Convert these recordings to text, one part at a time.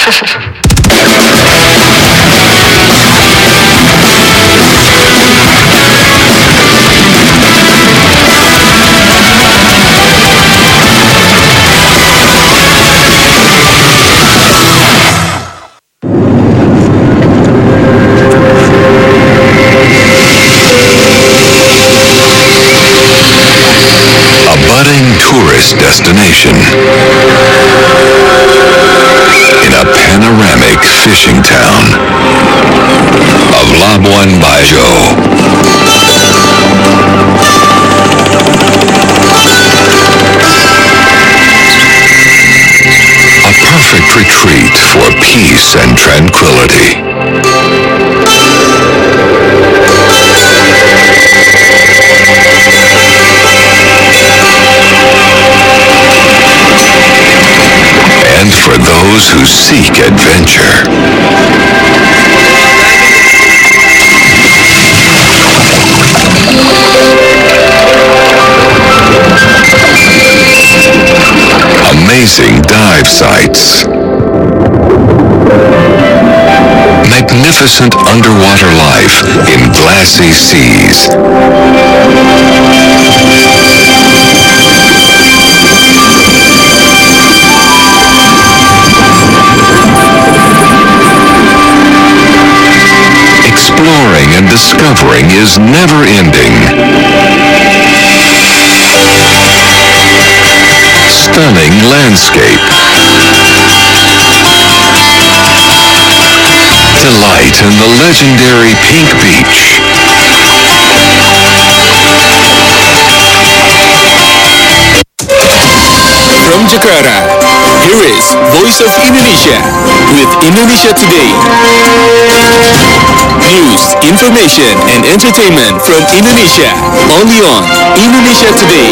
Tourist destination in a panoramic fishing town of Labuan Bajo. A perfect retreat for peace and tranquility. And for those who seek adventure. Amazing dive sites. Magnificent underwater life in glassy seas. Exploring and discovering is never ending. Stunning landscape. Delight in the legendary Pink Beach. From Jakarta, here is Voice of Indonesia with Indonesia Today. News, information, and entertainment from Indonesia, only on Indonesia Today.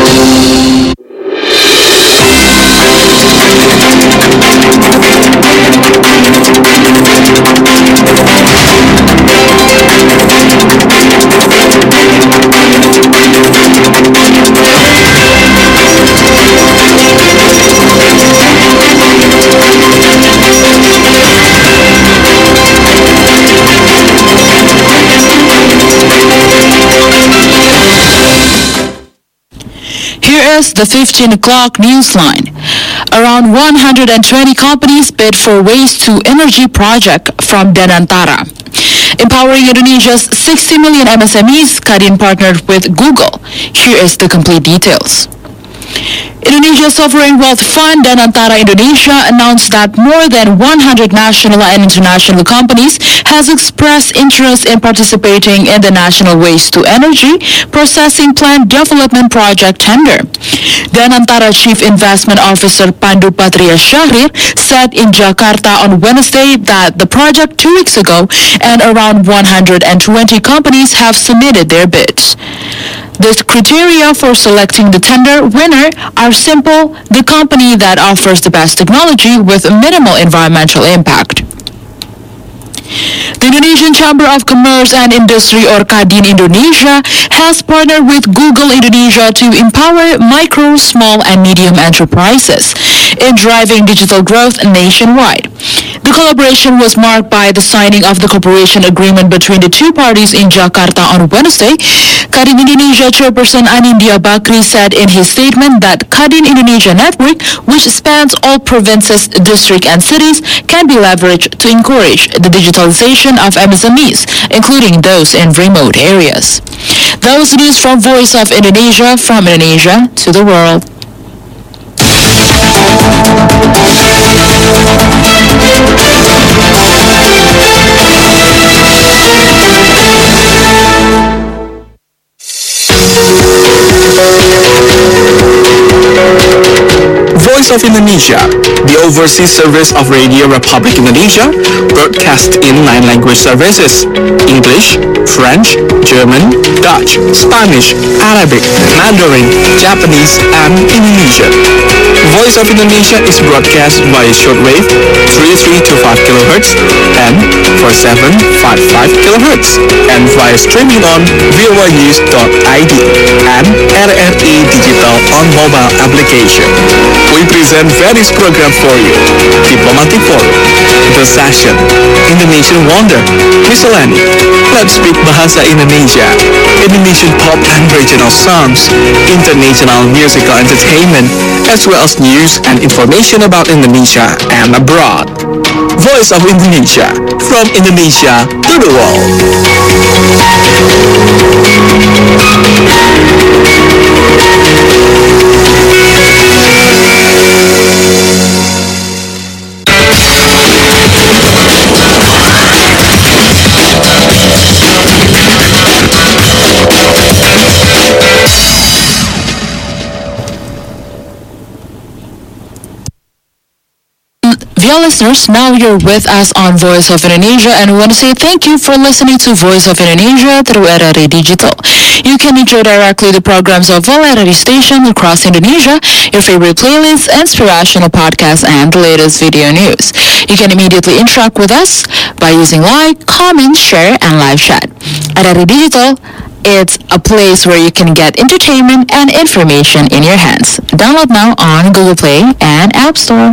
Here is the 15 o'clock newsline. Around 120 companies bid for Waste to Energy project from Danantara. Empowering Indonesia's 60 million MSMEs, Kadin partnered with Google. Here is the complete details. Indonesia's sovereign wealth fund, Danantara Indonesia, announced that more than 100 national and international companies has expressed interest in participating in the National Waste to Energy Processing Plant Development Project tender. Danantara Chief Investment Officer Pandu Patria Syahrir said in Jakarta on Wednesday that the project 2 weeks ago and around 120 companies have submitted their bids. The criteria for selecting the tender winner are simple: the company that offers the best technology with minimal environmental impact. The Indonesian Chamber of Commerce and Industry, or Kadin Indonesia, has partnered with Google Indonesia to empower micro, small, and medium enterprises in driving digital growth nationwide. The collaboration was marked by the signing of the cooperation agreement between the two parties in Jakarta on Wednesday. Kadin Indonesia Chairperson Anindya Bakri said in his statement that Kadin Indonesia Network, which spans all provinces, districts, and cities, can be leveraged to encourage the digitalization of MSMEs, including those in remote areas. That was the news from Voice of Indonesia, from Indonesia to the world. Voice of Indonesia, the overseas service of Radio Republic Indonesia, broadcast in 9 language services: English, French, German, Dutch, Spanish, Arabic, Mandarin, Japanese, and Indonesian. Voice of Indonesia is broadcast via shortwave 3325 kHz and 4755 kHz, and via streaming on voanews.id and RRI Digital on mobile application. we present various programs for you. Diplomatic Forum, The Session, Indonesian Wonder, Miscellany, Let's Speak Bahasa Indonesia, Indonesian pop and regional songs, international musical entertainment, as well as news and information about Indonesia and abroad. Voice of Indonesia, from Indonesia to the world. Dear listeners, now you're with us on Voice of Indonesia, and we want to say thank you for listening to Voice of Indonesia through RRI Digital. You can enjoy directly the programs of all RRI stations across Indonesia, your favorite playlists, inspirational podcasts, and the latest video news. You can immediately interact with us by using like, comment, share, and live chat. RRI Digital, it's a place where you can get entertainment and information in your hands. Download now on Google Play and App Store.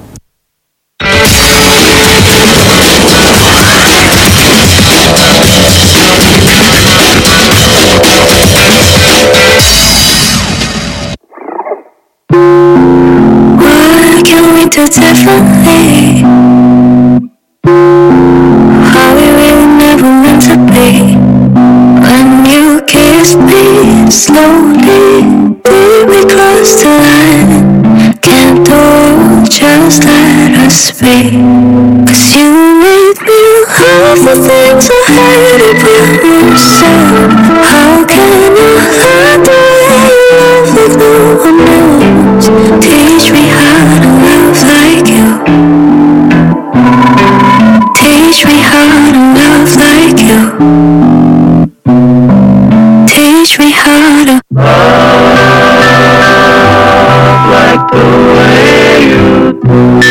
What can we do differently? Are we really never meant to be? When you kiss me slowly, did we cross the line? Can't do, just let us be. 'Cause you made me love the things I hate about myself. How can you hide the way you love like no one else? Teach me how to love like you. Teach me how to love like you. Teach me how to love like the way you do.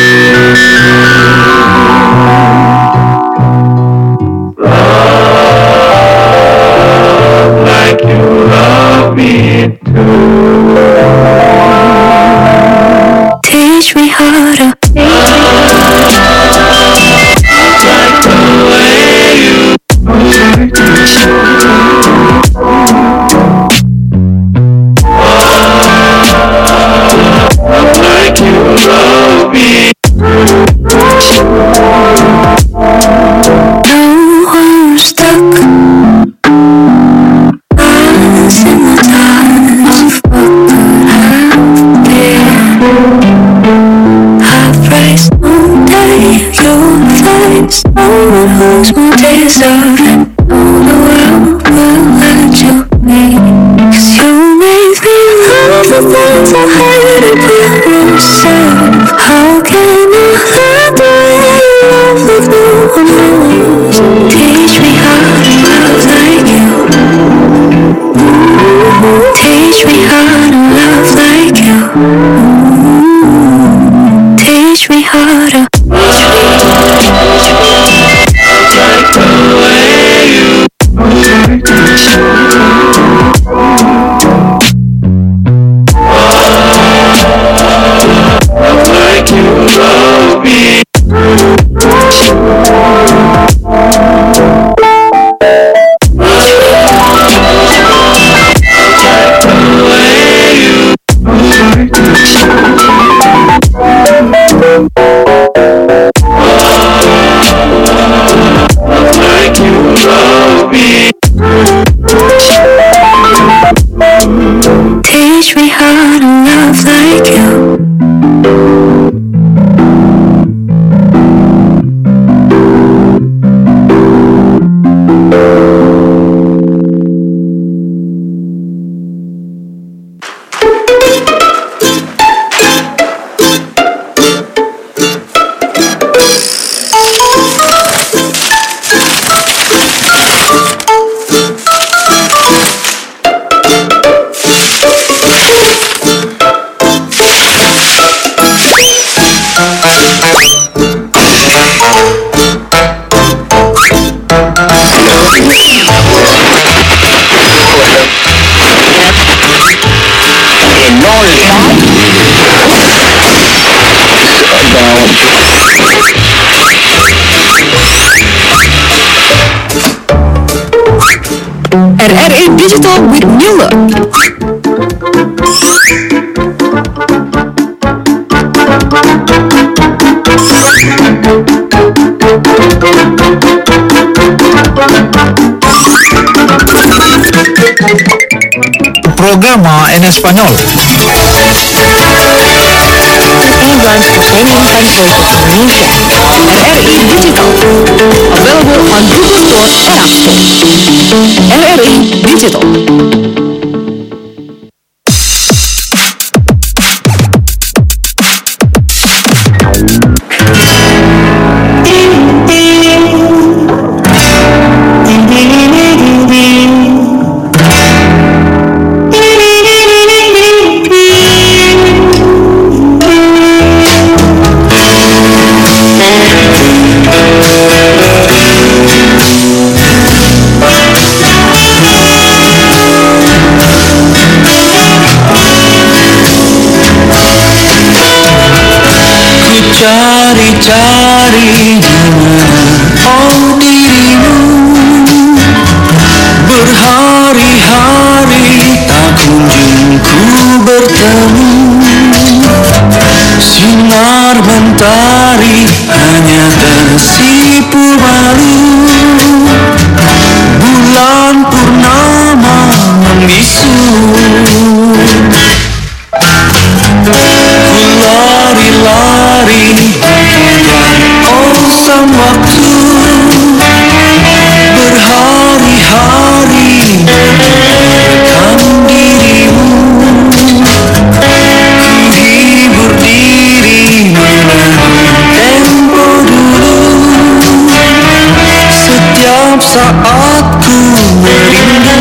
Love like you love me too. Teach me how to like the way you like you love me. Now I'm stuck. Lost in the dark of what could have been. I've priced one day, your face. No one who's more deserving. No, the world will let you be. 'Cause you made me love the things I hate about myself. How can I hide the way you love like no one else? Teach me how to love like you. Teach me how to love like you. Teach me how to like the way Digital with new look. Programa en español. England's Ukrainian Translation Indonesia. RRI Digital. Available on Google Store and App Store. RRI Digital. Cari-cari oh dirimu, berhari-hari tak kunjung ku bertemu. Sinar mentari hanya tersipu malu, bulan purnama membisu. Ku lari-lari sang waktu, berhari-hari merekam dirimu. Ku hibur diri menahan tempo dulu, setiap saat ku merindu.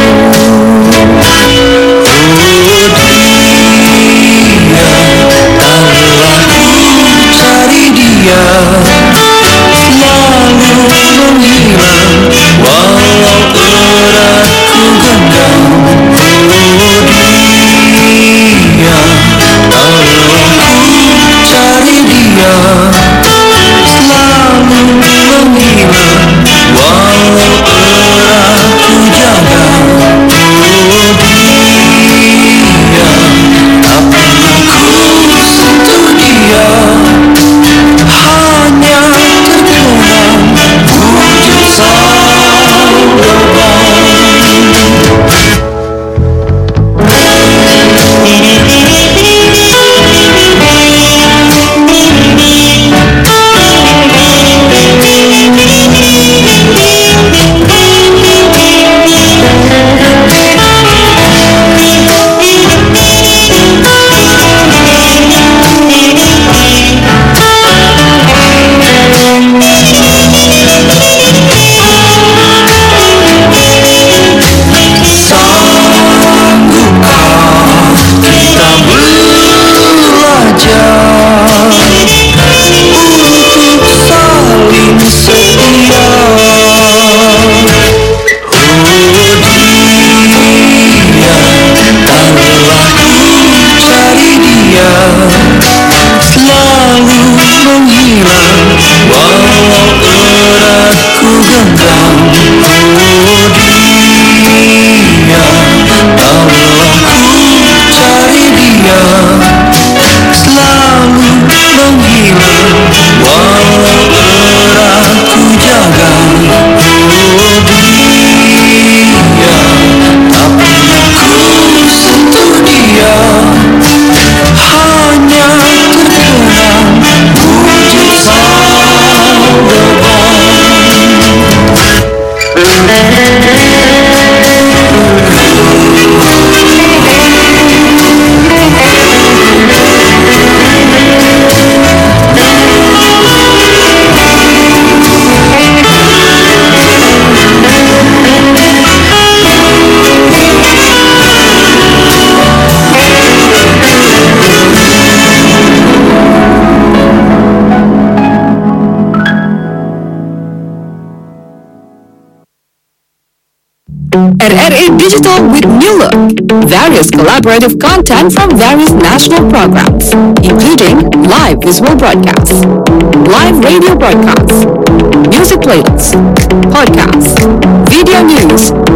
RRI Digital with new look. Various collaborative content from various national programs, including live visual broadcasts, live radio broadcasts, music playlists, podcasts, video news, and various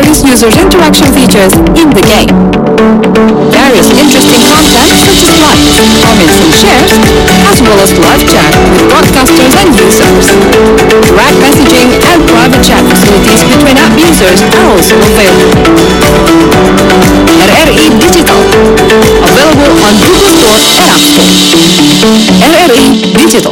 increase users' interaction features in the game. Various interesting content such as likes, comments and shares, as well as live chat with broadcasters and users. Direct messaging and private chat facilities between app users are also available. RRI Digital, available on Google Store and App Store. RRI Digital.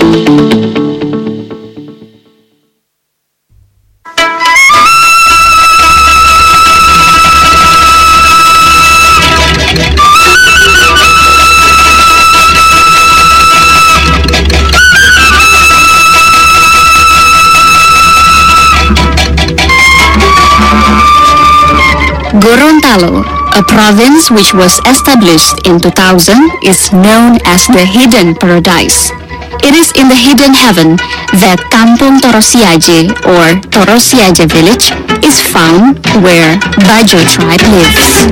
Gorontalo, a province which was established in 2000, is known as the Hidden Paradise. It is in the Hidden Heaven that Kampung Torosiaje or Torosiaje village is found, where Bajo tribe lives.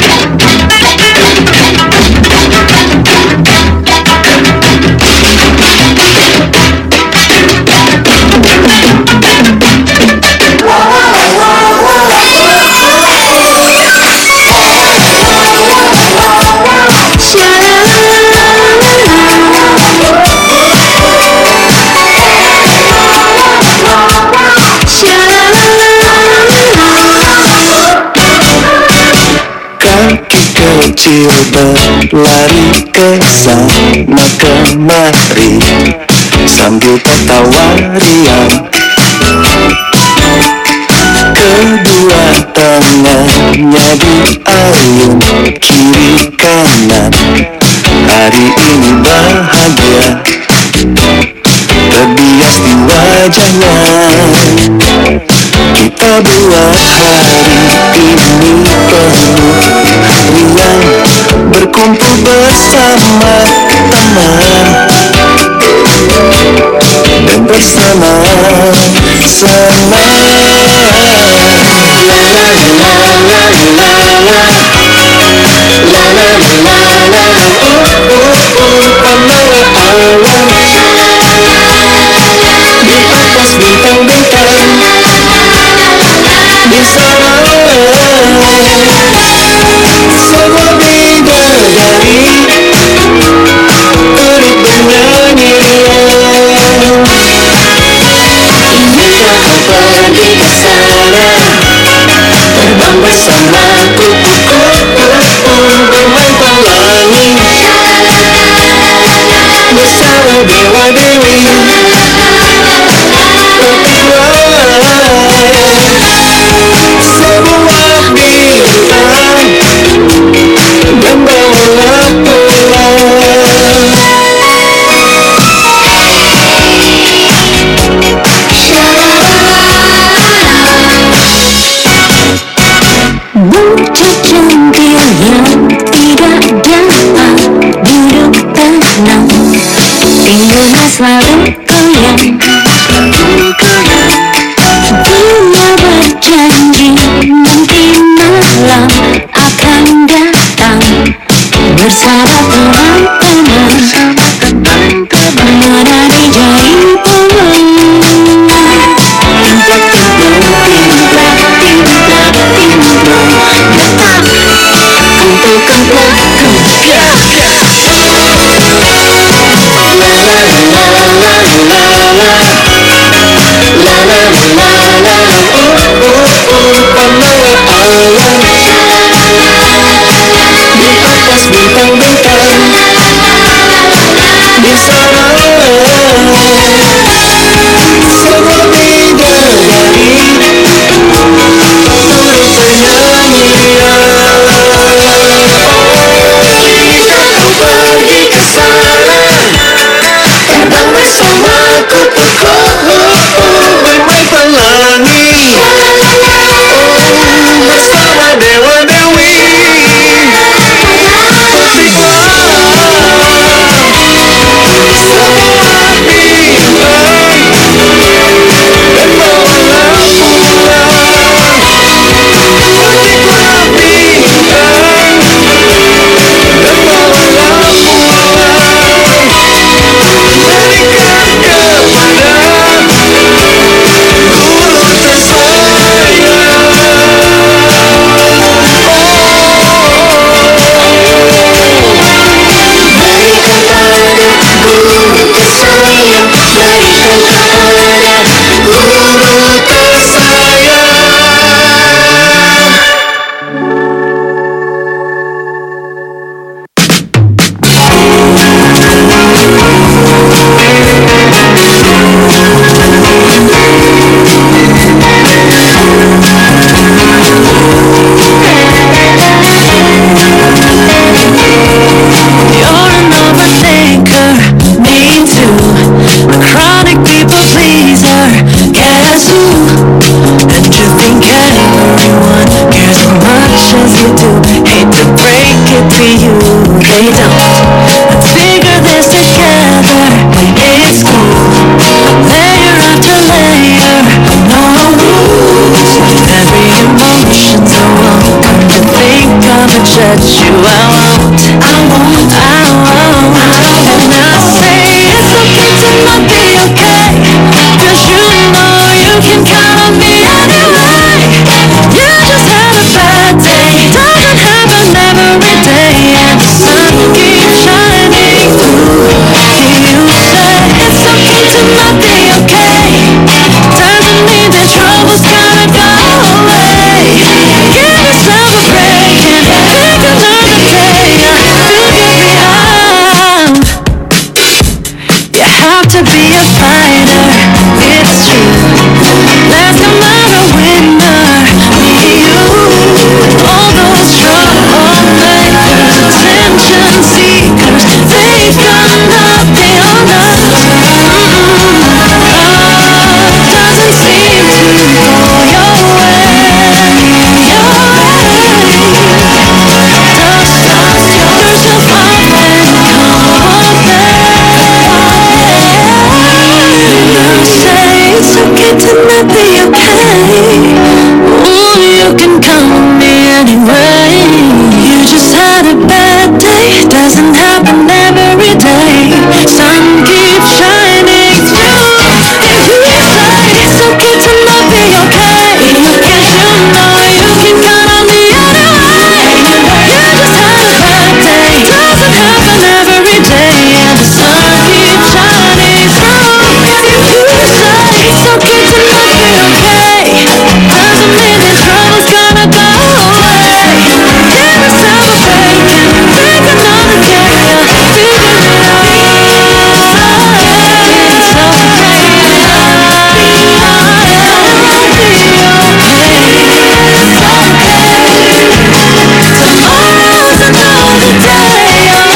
Kaki kecil berlari ke sana kemari sambil tertawa riang. Kedua tangannya diayun kiri kanan. Hari ini bahagia terbias di wajahnya. Kita buat hari ini penuh riang, berkumpul bersama teman dan bersama-sama. Di atas bintang-bintang, di sana semua bidadari turut bernyanyi riang. Inikah kabar they don't. Let's figure this together. It's cool. Layer after layer, no rules. Every emotion's a welcome to think of and judge you. I won't. And I say it's okay to not be okay, 'cause you know you can count on me anyway. You just had a bad day, doesn't happen every day, and the sun keeps shining through. You say it's okay to not be okay, doesn't mean that trouble's gonna go away. Give yourself a break and pick another day. Figure it out. You have to be a fighter, it's true. Let's come out a winner, me, you. All those troublemakers, attention seekers, they've got nothing on us. Doesn't seem to go your way. Dust yourself off and come back. Say it's okay to not be okay. Ooh, you can count on me anyway. You just had a bad day, doesn't happen every day. Sun keeps shining through. If you say it's okay to not be okay, 'cause you know you can count on me anyway. You just had a bad day, doesn't happen every day, and the sun keeps shining through. If you say it's okay to not be okay, doesn't mean that trouble's gonna go away. Give yourself a break and pick another day. Figure it out. It's okay. Tomorrow's another day.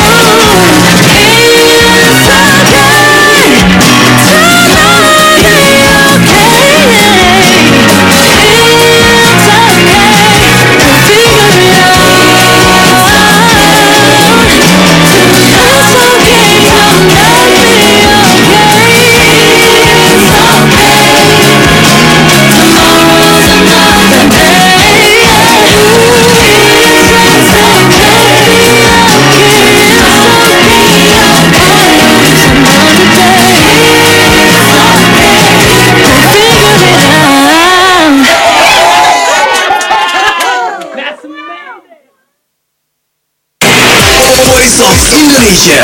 Voice of Indonesia.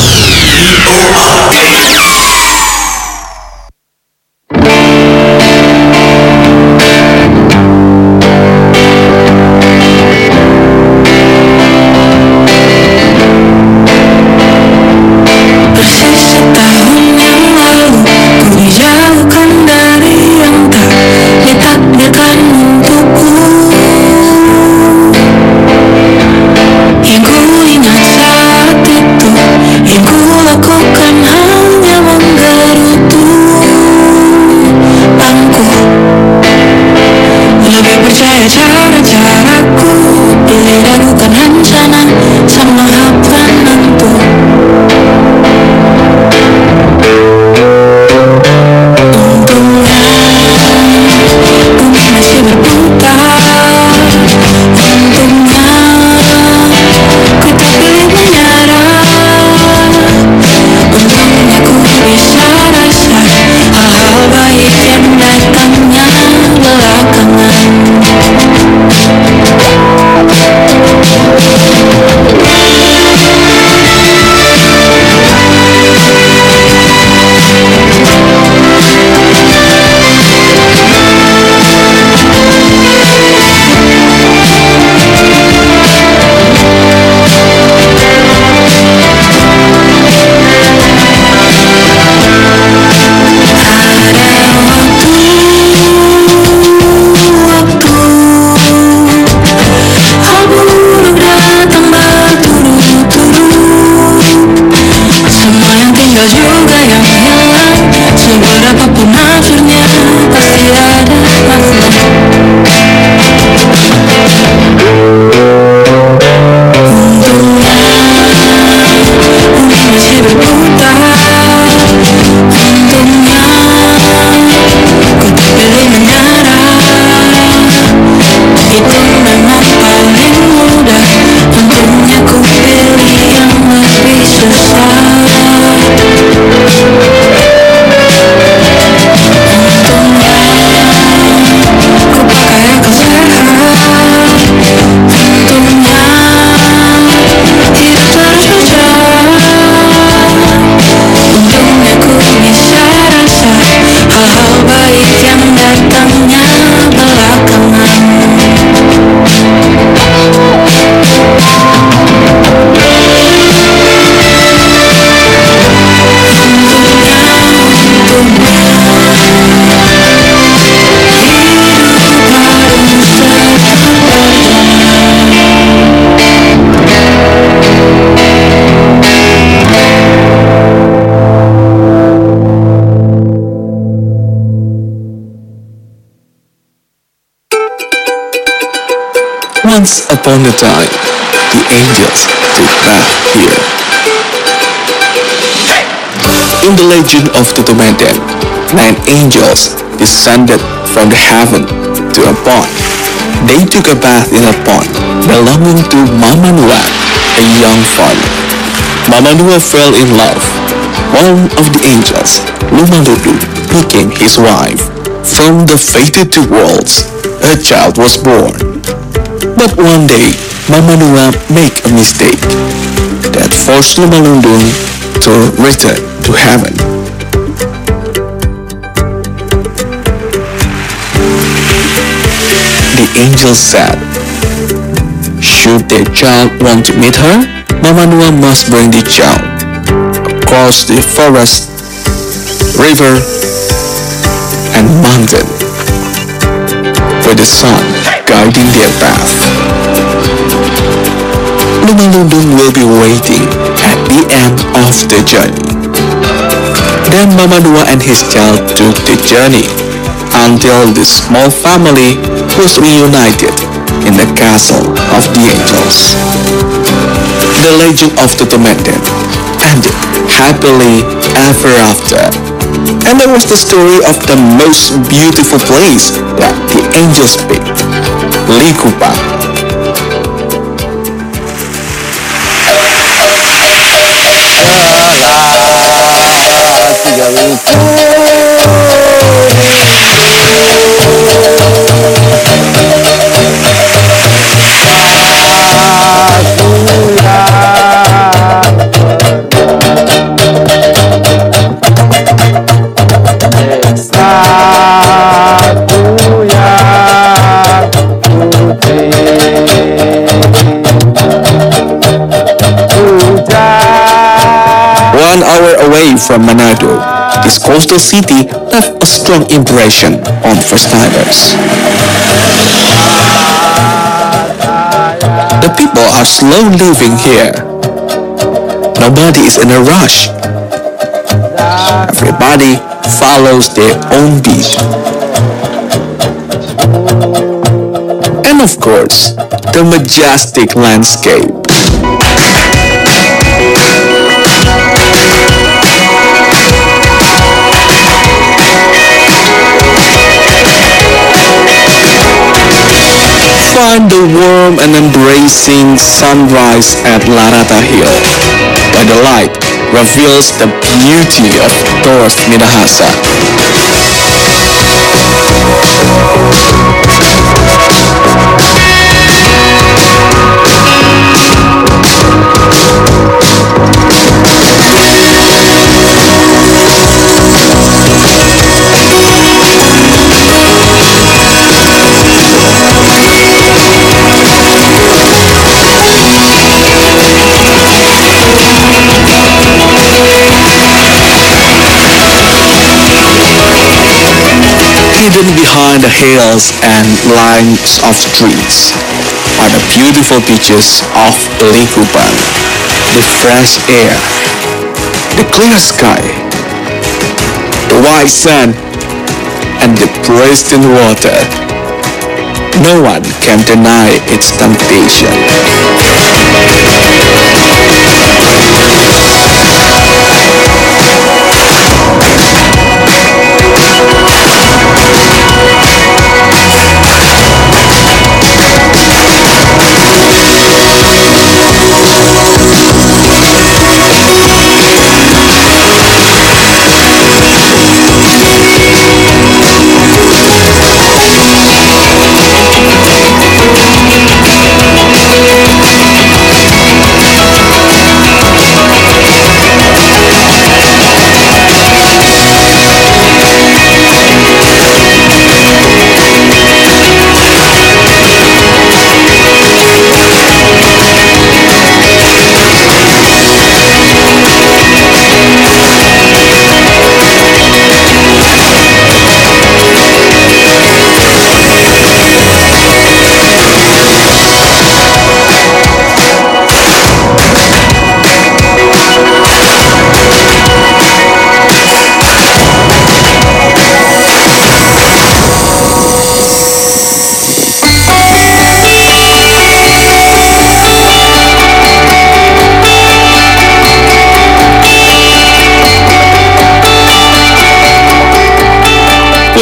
Persis setahun yang lalu ku dijauhkan dari yang tak ditakdirkan untukku. Yang ku ingat saat itu Once upon a time, the angels took bath here. In the legend of Tutumenten, 9 angels descended from the heaven to a pond. They took a bath in a pond belonging to Mama Nua, a young farmer. Mama Nua fell in love. One of the angels, Lumaludu, became his wife. From the fated two worlds, a child was born. But one day, Mama Nua made a mistake that forced Lumalundung to return to heaven. The angel said, should their child want to meet her, Mama Nua must bring the child across the forest, river, and mountain, with the sun guiding their path. Lumalundung will be waiting at the end of the journey. Then Mama Nua and his child took the journey until the small family was reunited in the castle of the angels. The legend of Tutumenten ended happily ever after. And that was the story of the most beautiful place that the angels picked, Likupang. From Manado, this coastal city left a strong impression on first-timers. The people are slow living here. Nobody is in a rush. Everybody follows their own beat. And of course, the majestic landscape. Find the warm and embracing sunrise at Larata Hill, where the light reveals the beauty of Torres Minahasa. Hidden behind the hills and lines of trees are the beautiful beaches of Likupang, the fresh air, the clear sky, the white sand, and the pristine water. No one can deny its temptation.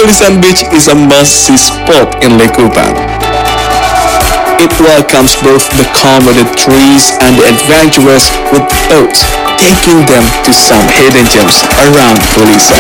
Tulisan Beach is a must-see spot in Likupang. It welcomes both the calm-wooded trees and the adventurous with boats, taking them to some hidden gems around Tulisan.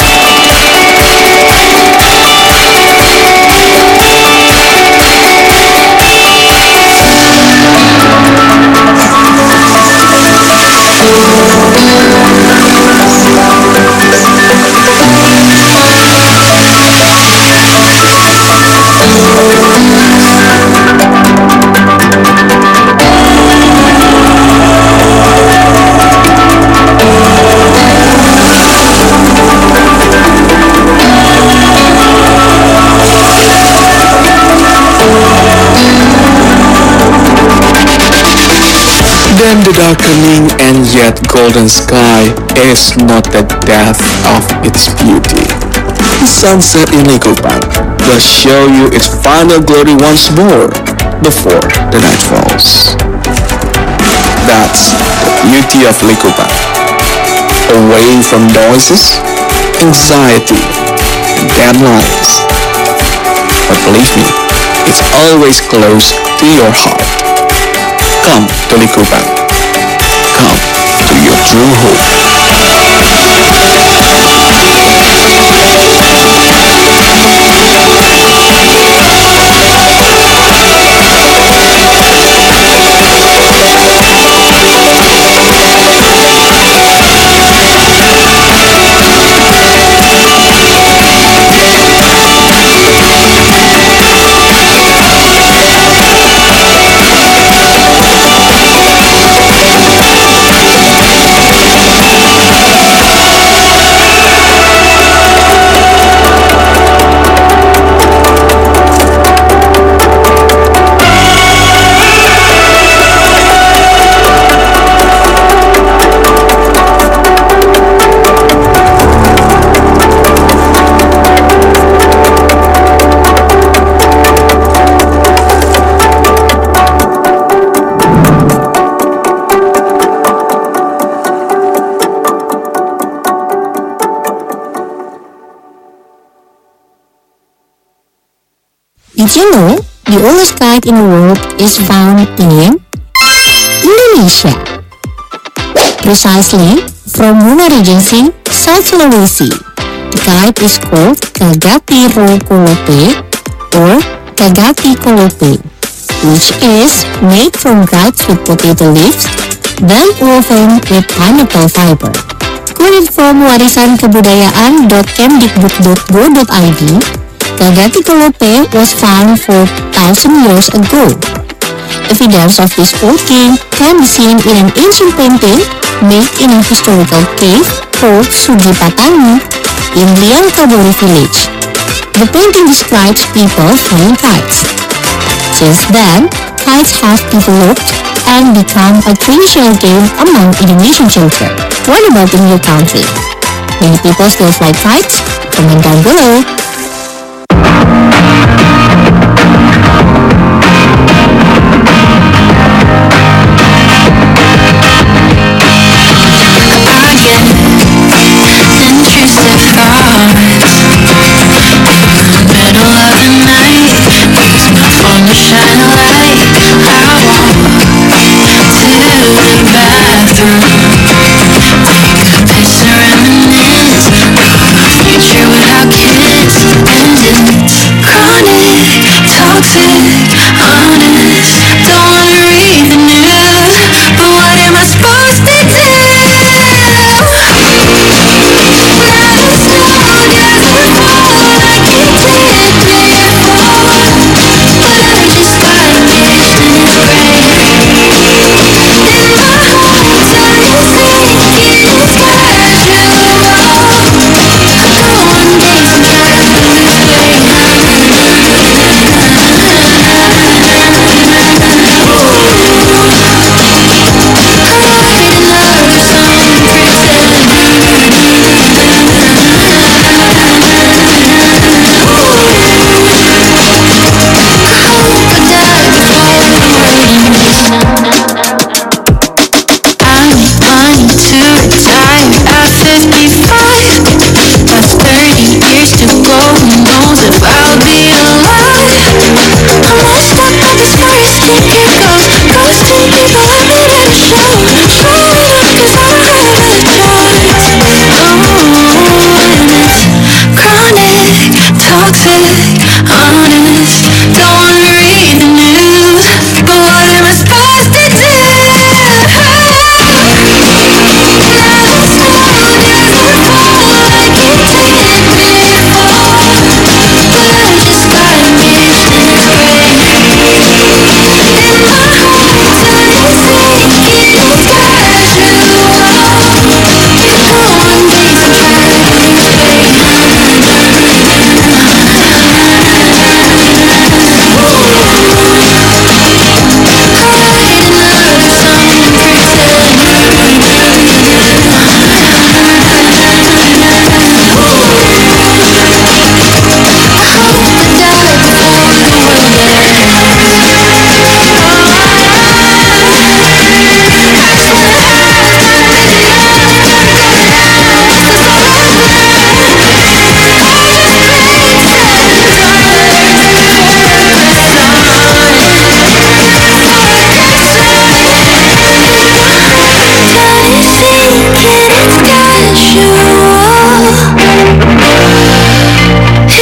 Then the darkening and yet golden sky is not the death of its beauty. The sunset in Likupang will show you its final glory once more before the night falls. That's the beauty of Likupang. Away from noises, anxiety, and deadlines. But believe me, it's always close to your heart. Come to Likupang. Come to your true home. Did you know the oldest kite in the world is found in Indonesia? Precisely from Muna Regency, South Sulawesi. The kite is called Kagati Ro Kolope or Kagati Kolope, which is made from kites with potato leaves, then woven with pineapple fiber. Quoted from warisankebudayaan.kemdikbud.go.id, Kagati Kolope was found 4,000 years ago. Evidence of this working can be seen in an ancient painting made in a historical cave called Sugipatani in Liangkaburi village. The painting describes people flying kites. Since then, kites have developed and become a traditional game among Indonesian children. What about in your country? Many people still fly kites? Comment down below. Future without kids.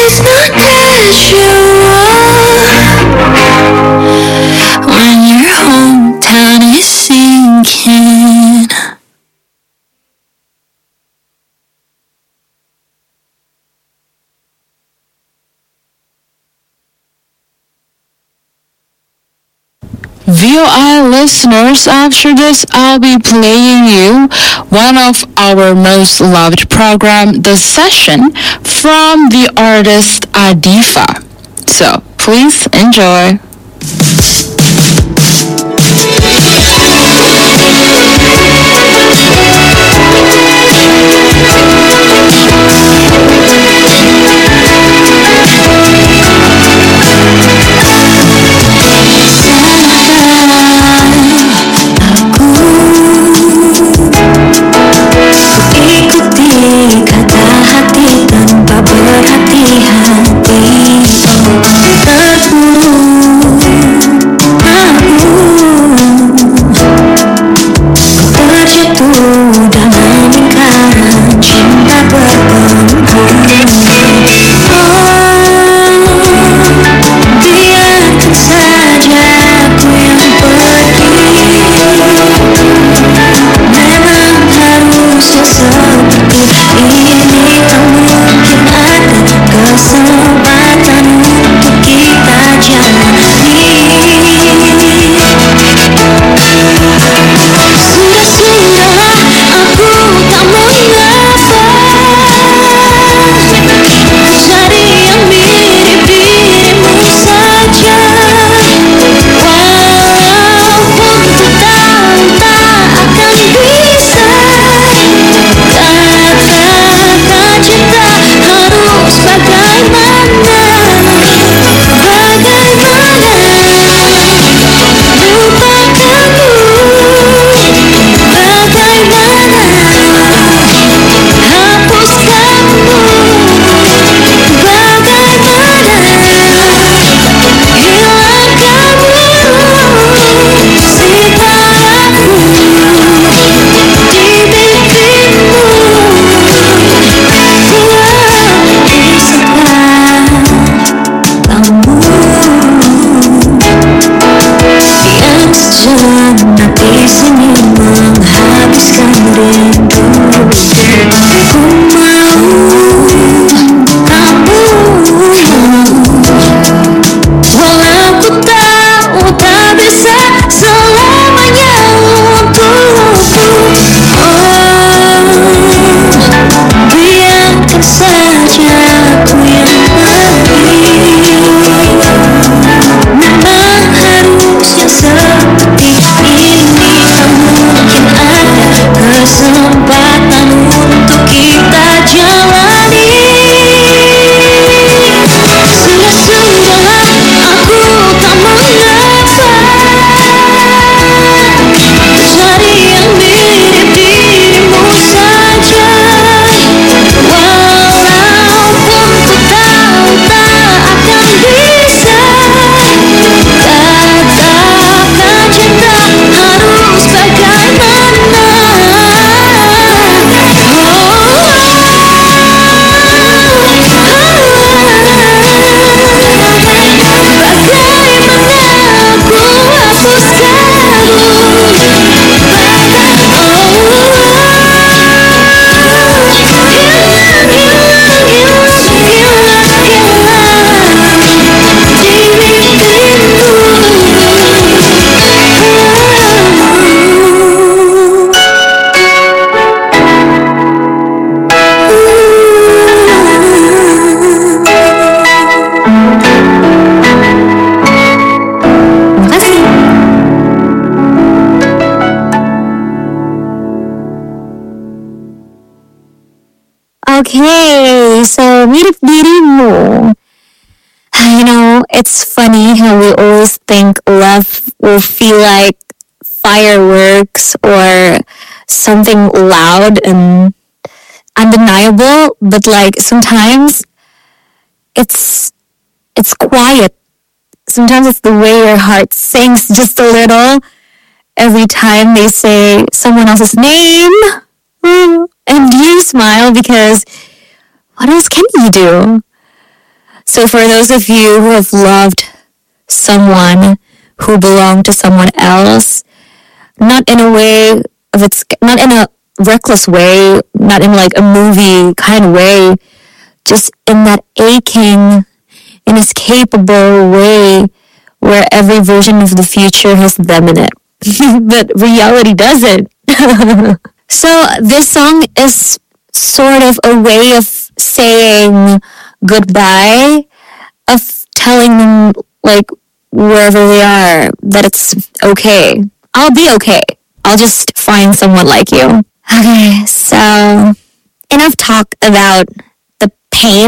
It's not casual when your hometown is sinking. VOI listeners, after this I'll be playing you one of our most loved program, The Session, from the artist Adifa. So please enjoy. Okay, so mirip dirimu. It's funny how we always think love will feel like fireworks or something loud and undeniable, but like sometimes it's quiet. Sometimes it's the way your heart sings just a little every time they say someone else's name. And you smile because what else can you do? So for those of you who have loved someone who belonged to someone else, not in a way not in a reckless way, not in like a movie kind of way, just in that aching, inescapable way where every version of the future has them in it. But reality doesn't. So this song is sort of a way of saying goodbye, of telling them, like, wherever they are, that it's okay. I'll be okay. I'll just find someone like you. Okay, so enough talk about the pain.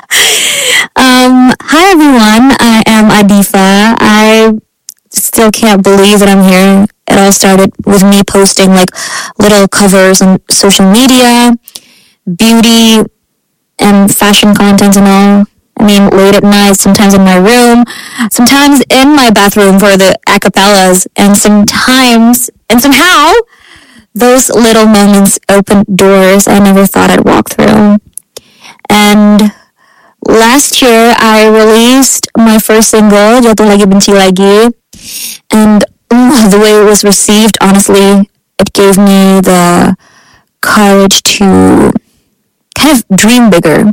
Hi everyone, I am Adifa. I still can't believe that I'm here. It all started with me posting like little covers on social media, beauty and fashion content and all. I mean, late at night, sometimes in my room, sometimes in my bathroom for the acapellas, and somehow, those little moments opened doors I never thought I'd walk through. And last year, I released my first single, Jatuh Lagi Benci Lagi, and the way it was received, honestly, it gave me the courage to kind of dream bigger.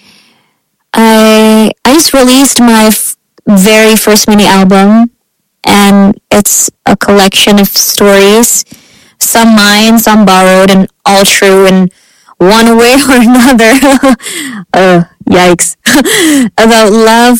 I just released my very first mini album, and it's a collection of stories, some mine, some borrowed, and all true in one way or another. Yikes. About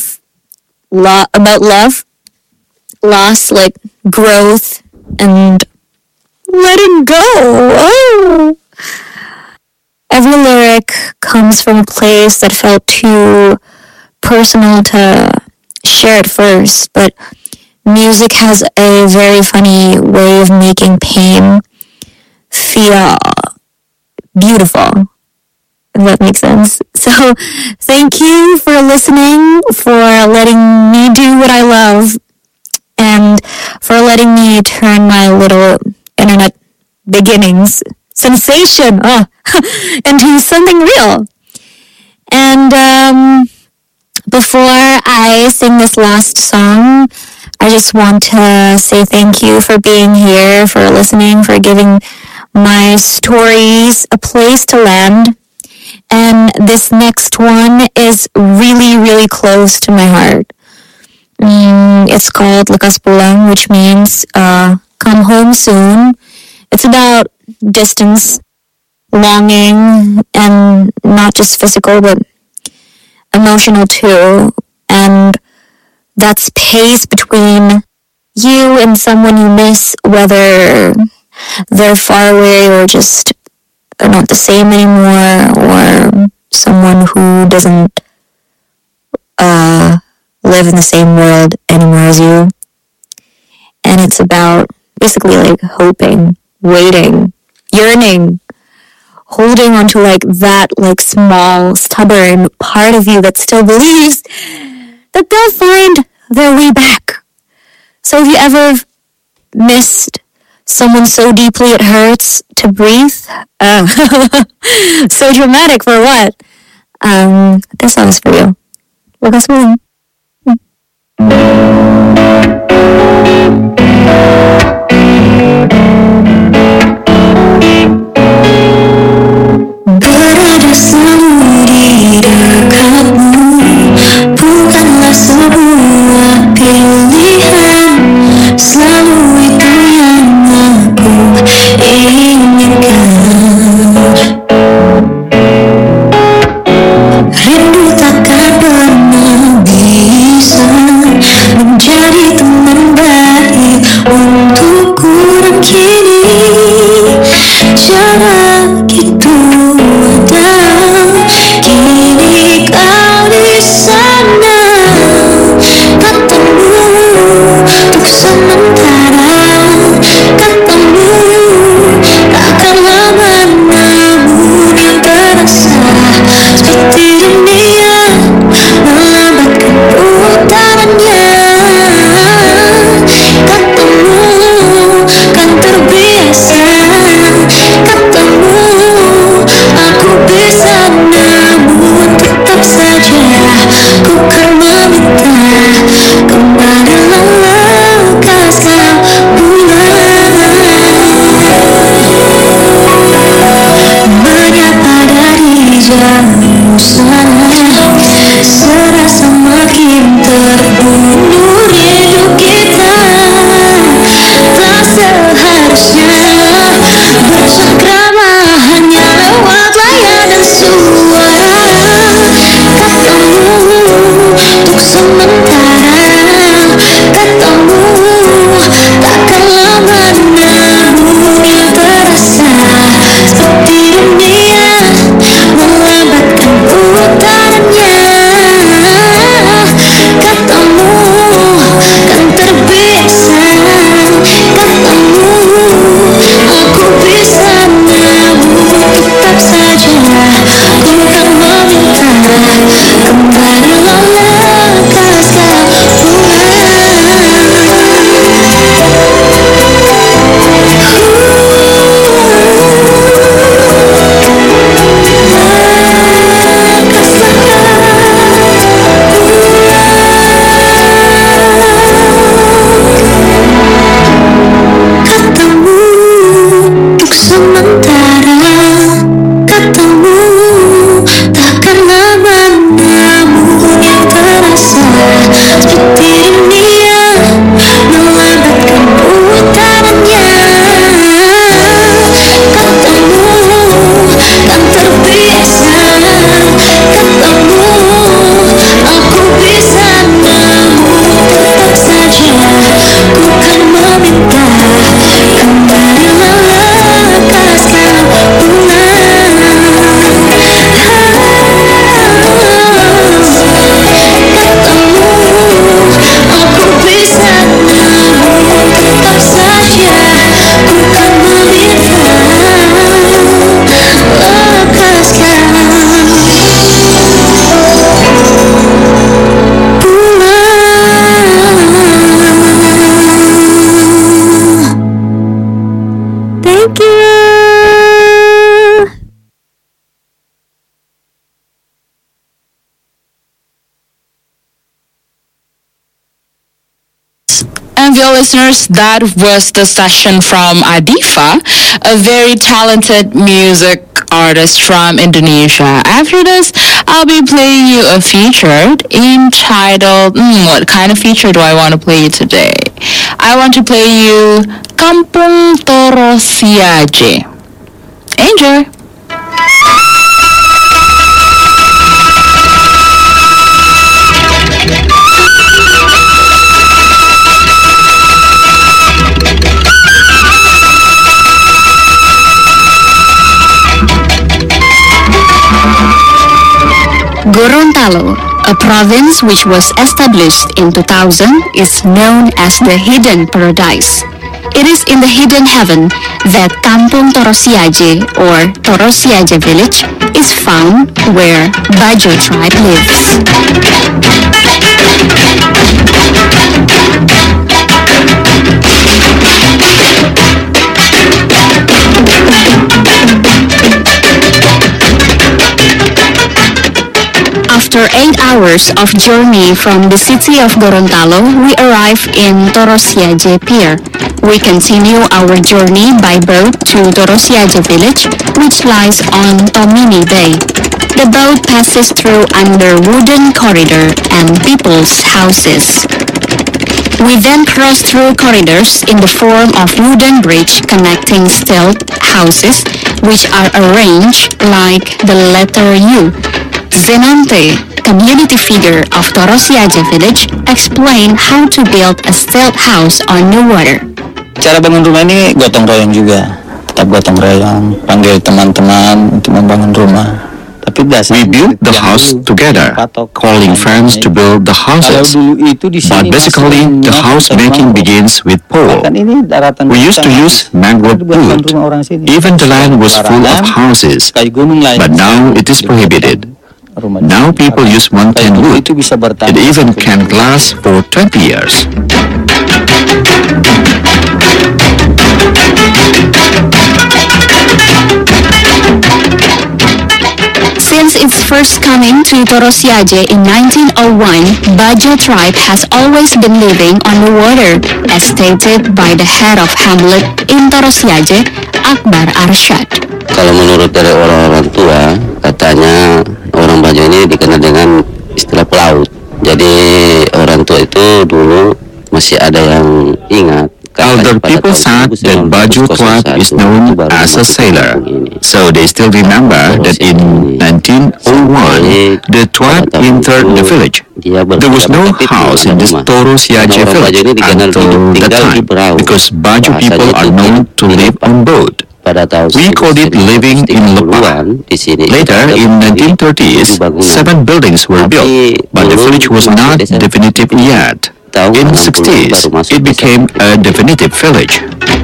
love, loss, like growth, and letting go. Oh. Every lyric comes from a place that felt too personal to share at first, but music has a very funny way of making pain feel beautiful, if that makes sense. So thank you for listening, for letting me do what I love, and for letting me turn my little internet beginnings sensation into something real. And before I sing this last song, I just want to say thank you for being here, for listening, for giving my stories a place to land. And this next one is really, really close to my heart. It's called Lekas Pulang, which means come home soon. It's about distance, longing, and not just physical, but emotional too. And that space between you and someone you miss, whether they're far away or just are not the same anymore, or someone who doesn't live in the same world anymore as you. And it's about basically like hoping, waiting, yearning, holding onto like that like small, stubborn part of you that still believes that they'll find their way back. So if you ever missed someone so deeply it hurts to breathe, so dramatic for what? This song is for you. Lekas Pulang. Berada selalu di dekatmu bukanlah sebuah pilihan. Selalu itu yang aku inginkan. Rindu takkan pernah And dear listeners, that was the session from Adifa, a very talented music artist from Indonesia. After this, I'll be playing you a feature entitled, what kind of feature do I want to play you today? I want to play you Kampung Torosiaje. Enjoy! Gorontalo, a province which was established in 2000, is known as the Hidden Paradise. It is in the Hidden Heaven that Kampung Torosiaje or Torosiaje village is found, where Bajo tribe lives. After 8 hours of journey from the city of Gorontalo, we arrive in Torosiaje Pier. We continue our journey by boat to Torosiaje village, which lies on Tomini Bay. The boat passes through under wooden corridor and people's houses. We then cross through corridors in the form of wooden bridge connecting stilt houses, which are arranged like the letter U. Zenonte, community figure of Torosiaje village, explained how to build a stilt house on the water. Cara bangun rumah ini gotong royong juga, tetap gotong royong, panggil teman-teman untuk membangun rumah. Tapi We built the house together, calling friends to build the houses. But basically, the house making begins with pole. We used to use mangrove wood. Even the land was full of houses, but now it is prohibited. Now people use mountain wood. It even can last for 20 years. Since its first coming to Torosiaje in 1901, Bajo tribe has always been living on the water, as stated by the head of hamlet in Torosiaje, Akbar Arsyad. Kalau menurut dari orang-orang tua, katanya orang Bajo ini dikenal dengan istilah pelaut. Jadi orang tua itu dulu masih ada yang ingat. Elder people said that Bajo tribe is known as a sailor, so they still remember that in 1901 the tribe entered the village. There was no house in this Torosiaje village until that time, because Bajo people are known to live on boat. We called it living in Lepa. Later, in 1930s, 7 buildings were built, but the village was not definitive yet. In the 60s, it became a definitive village.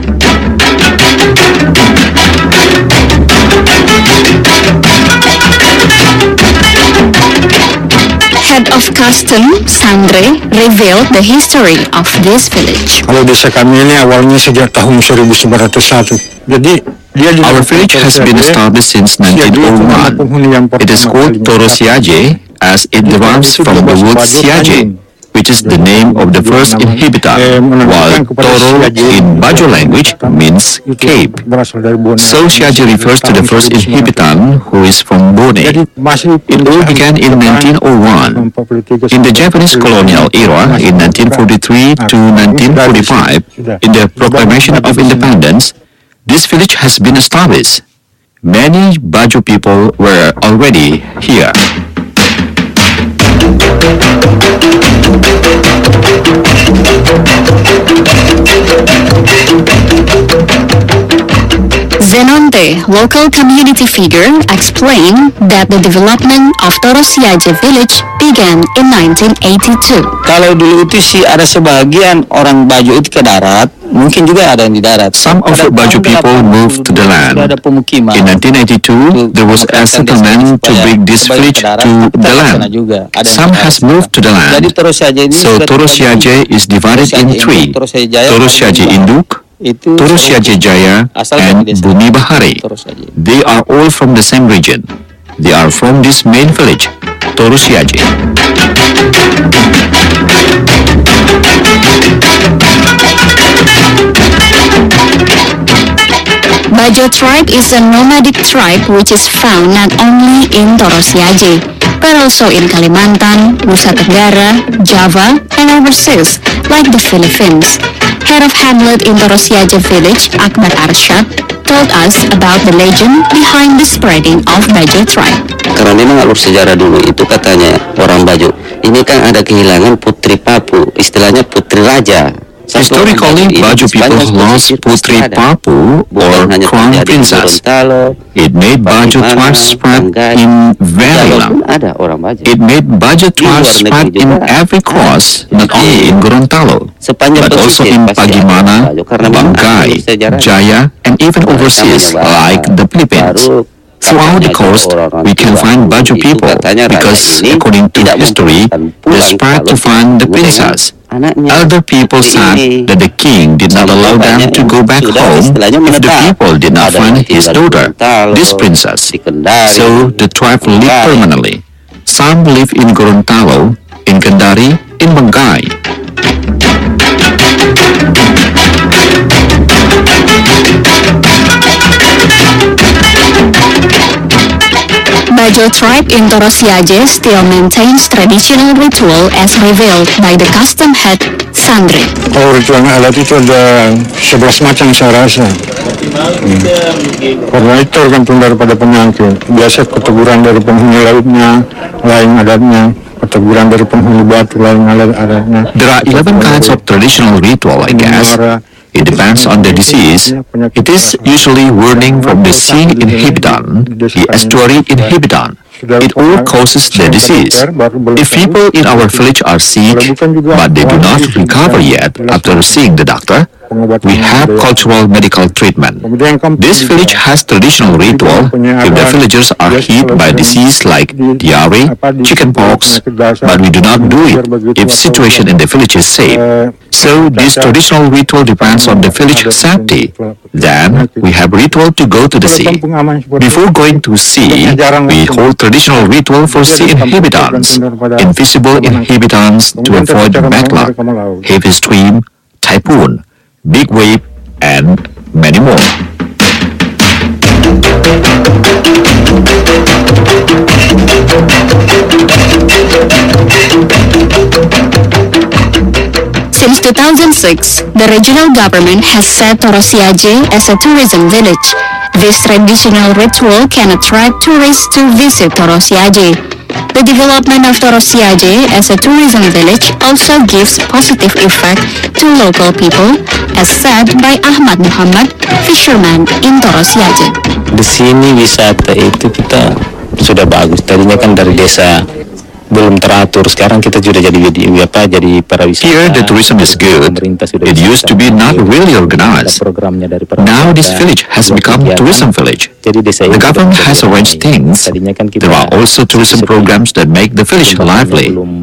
Head of custom, Sandre, revealed the history of this village. Kalau desa kami ini awalnya sejak tahun 1901. Jadi our village has been established since 1901. It is called Torosiaje as it derives from the word siaje, which is the name of the first inhabitant, while Toro in Bajo language means cape. So Siaje refers to the first inhabitant, who is from Bone. It all began in 1901. In the Japanese colonial era, in 1943 to 1945, in the Proclamation of Independence, this village has been established. Many Bajo people were already here. Zenonte, local community figure, explained that the development of Torosiaje village began in 1982. Kalau dulu itu sih ada sebagian orang Bajo itu ke darat, mungkin juga ada yang di darat. Some of the Bajo people moved to the land. In 1992, there was a settlement to bring this village to the land. Some has moved to the land. So Torosiaje is divided in 3. Torosiaje Induk, Torosiaje Jaya, and Bumi Bahari. They are all from the same region. They are from this main village, Torosiaje. Bajo tribe is a nomadic tribe which is found not only in Torosiaje, but also in Kalimantan, Nusa Tenggara, Java, and overseas, like the Philippines. Head of Hamlet in Torosiaje village, Akbar Arsyad, told us about the legend behind the spreading of Bajo tribe. Karena memang alur sejarah dulu itu katanya orang Bajo ini kan ada kehilangan putri Papu, istilahnya putri raja. Historically, Bajo people lost Putri Papu or Crown Princess. It made Bajo tribe spread in Valleyland. It made Bajo tribe spread in every cross, not only in Gorontalo, but also in Pagimana, Banggai, Jaya, and even overseas like the Philippines. Throughout the coast, we can find Bajo people because, according to history, they spread to find the princess. Elder people said that the king did not allow them to go back home if the people did not find his daughter, this princess. So the tribe lived permanently. Some live in Gorontalo, in Kendari, in Banggai. Bajo tribe in Torosiaje still maintains traditional ritual as revealed by the custom head Sandri. Kalau ritual adat itu ada 11 macam saya rasa. Karena itu tergantung daripada penyangkut. Biasa keteguran dari penghuni lautnya, lain adatnya. Keteguran dari penghuni batu, lain adatnya. There are 11 kinds of traditional ritual, I guess. It depends on the disease. It is usually warning from the sea in Hibidan, the estuary in Hibidan. It all causes the disease. If people in our village are sick, but they do not recover yet after seeing the doctor, we have cultural medical treatment. This village has traditional ritual if the villagers are hit by disease like diarrhea, chickenpox, but we do not do it if situation in the village is safe. So this traditional ritual depends on the village safety. Then we have ritual to go to the sea. Before going to sea, we hold traditional ritual for sea inhabitants, invisible inhabitants to avoid bad luck, heavy stream, typhoon, big wave, and many more. Since 2006, the regional government has set Torosiaje as a tourism village. This traditional ritual can attract tourists to visit Torosiaje. The development of Torosiaje as a tourism village also gives positive effect to local people, as said by Ahmad Muhammad, fisherman in Torosiaje. Di sini wisata itu kita sudah bagus. Tadinya kan dari desa belum teratur, sekarang kita sudah jadi para wisata. Here the tourism is good. It used to be not really organized. Now this village has become a tourism village. The government has arranged things. There are also tourism programs that make the village lively.